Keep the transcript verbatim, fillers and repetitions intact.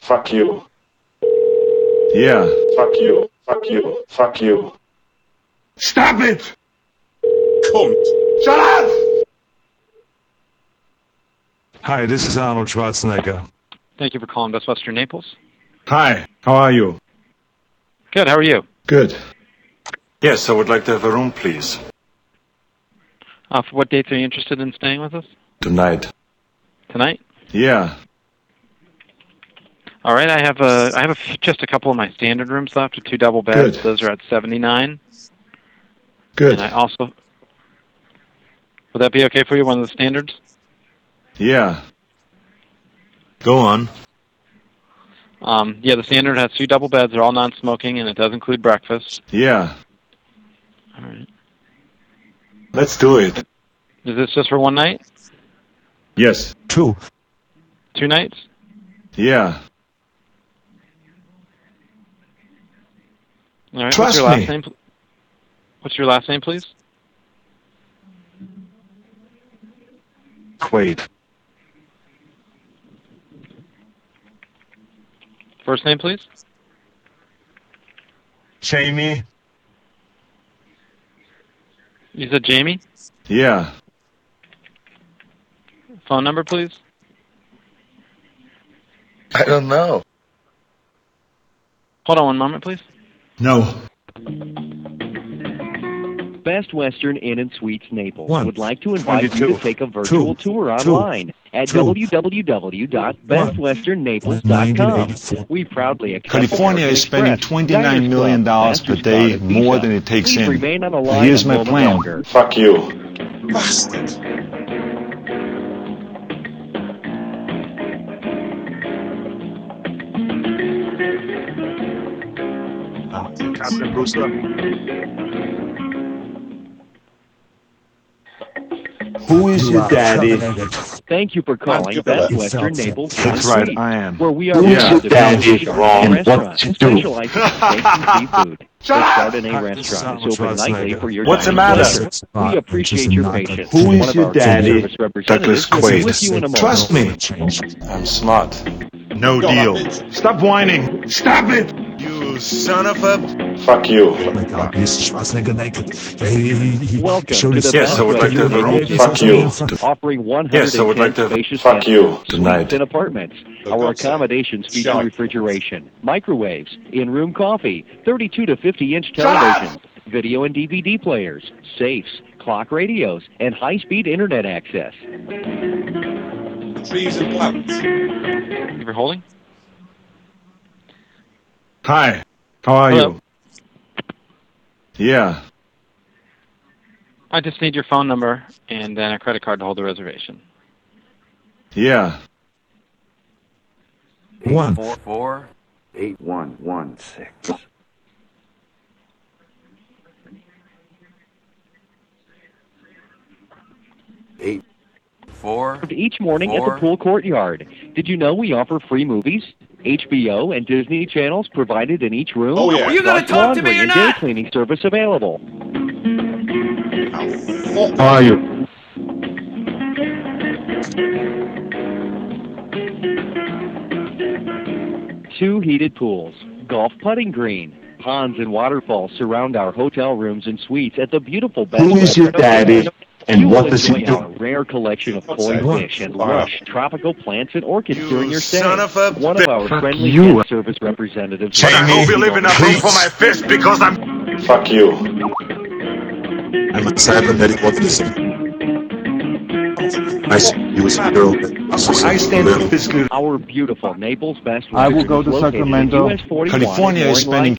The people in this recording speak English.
Fuck you. Yeah. Fuck you. Fuck you. Fuck you. Stop it! Cunt. Shut up! Hi, this is Arnold Schwarzenegger. Thank you for calling Best Western Naples. Hi, how are you? Good, how are you? Good. Yes, I would like to have a room, please. Uh, for what dates are you interested in staying with us? Tonight. Tonight? Yeah. All right, I have a, I have a f just a couple of my standard rooms left with two double beds. Good. Those are at seventy-nine. Good. And I also, would that be okay for you? One of the standards? Yeah. Go on. Um, yeah, the standard has two double beds. They're all non-smoking, and it does include breakfast. Yeah. All right. Let's do it. Is this just for one night? Yes. Two. Two nights? Yeah. All right. Trust What's your last me. name? pl- What's your last name, please? Quaid. First name, please? Jamie. You said Jamie? Yeah. Phone number, please? I don't know. Hold on one moment, please. No. Best Western Inn and Suites Naples One. would like to invite you twenty-two. to take a virtual Two. tour Two. online at Two. w w w dot best western naples dot com. nineteen eighty-four. We proudly accept California American is spending Express, twenty-nine Diners million Club, dollars per Mastercard, day, and more Visa. than it takes Please in. remain on the line Here's a my moment plan. longer. Fuck you. Bastard. Captain Brewster. Who is your daddy? Thank you for calling Best Western Naples Inn and That's right, Suites, I am. where we are Who's proud your to daddy? be a Wrong. restaurant and specialize in steaks and seafood. The Chardonnay Hi, restaurant this is is open Arnold nightly Schwarzenegger. for your What's the dining matter? pleasure. We appreciate your patience. Who is One of your our daddy? service representatives Douglas will be Quaid. with you in a moment. Trust me. I'm smart. No deal. Stop whining. Stop it! You son of a... Fuck you. Oh my God, this is Schwarzenegger naked. Yeah, he, he, he Welcome showed to his- the Yes, Best I would like to have a room. Western Fuck Naples you. Inn, offering one hundred Yes, I would like to have- spacious fuck guest you suites tonight. and apartments. Our accommodations feature refrigeration, microwaves, in-room coffee, thirty-two to fifty inch televisions, video and D V D players, safes, clock radios, and high-speed internet access. Trees and plants. Thank you for holding. Hi, how are Hello. you? Yeah. I just need your phone number and then a credit card to hold the reservation. Yeah. One. Four four eight one one six. Eight four. Each morning at Four. the pool courtyard. Did you know we offer free movies, H B O, and Disney channels provided in each room? Oh, yeah. Are you gonna Plus talk to me laundry or and not? day cleaning service available. How are you? Two heated pools, golf putting green, ponds and waterfalls surround our hotel rooms and suites at the beautiful Best Who is your Western daddy? Inn. And You what will does he enjoy do? our rare collection of koi that? fish and lush tropical plants and orchids You during your stay. son of a One of our friendly you. guest service representatives. But I hope you leave enough room please. for my fist because I'm... Fuck you. I'm a cybernetic autism. I see you as a girl. I stand for physically. Our beautiful Naples Best I will Western go is to located at Sacramento. U S forty-one California is Mooring spending Line